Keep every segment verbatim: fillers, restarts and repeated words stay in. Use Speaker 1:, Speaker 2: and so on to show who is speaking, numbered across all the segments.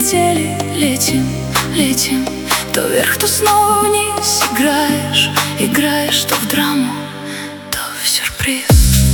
Speaker 1: полетели, летим, летим. То вверх, то снова вниз. Играешь, играешь то в драму, то в сюрприз.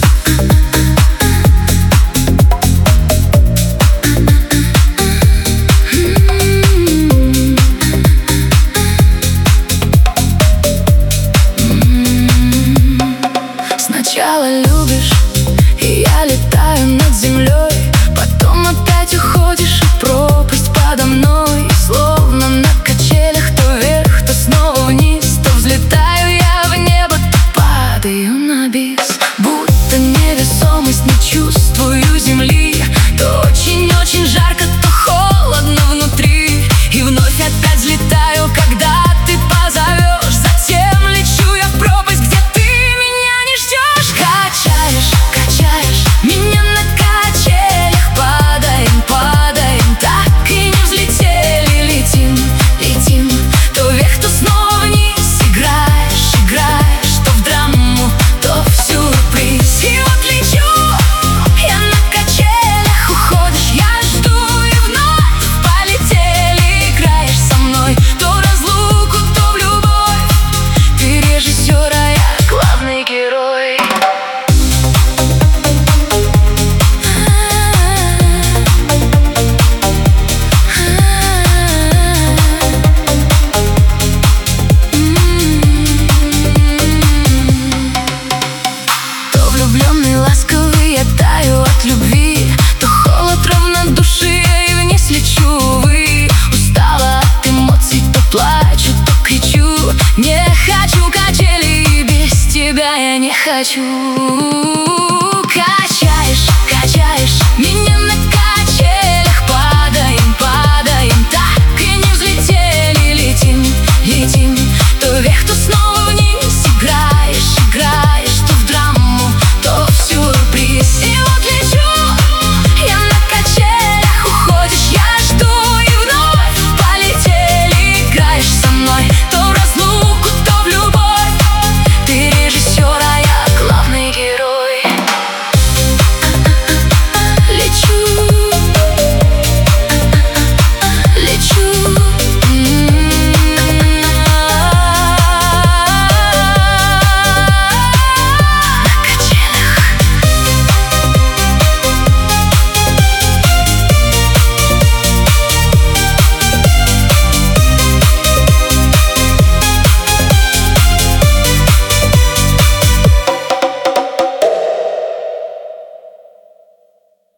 Speaker 1: Сначала любишь, и я летаю над землей, потом опять уходишь, и пропасть подо мной. И словно на качелях, то вверх, то снова вниз. То взлетаю я в небо, то падаю на бис. Будто невесомость не чувствую земли. То очень-очень жарко, то холодно внутри. И вновь опять взлетаю, когда ты позовешь. Затем лечу я в пропасть, где ты меня не ждешь. Качаешь, качаешь меня на качелях. Падаем, падаем, так и не взлетели. Летим, летим, то вверх, то снова вниз. Играешь, играешь то в драму, то в сюрприз. И вот лечу я на качелях, уходишь, я жду, и вновь полетели. Играешь со мной то в разлуку, то в любовь. Ты режиссер, а я главный герой. То влюбленный, ласковый, я таю от любви. То холод равнодушия, и вниз лечу, увы. Устала от эмоций, то плачу, то кричу. Не хочу качели, и без тебя я не хочу.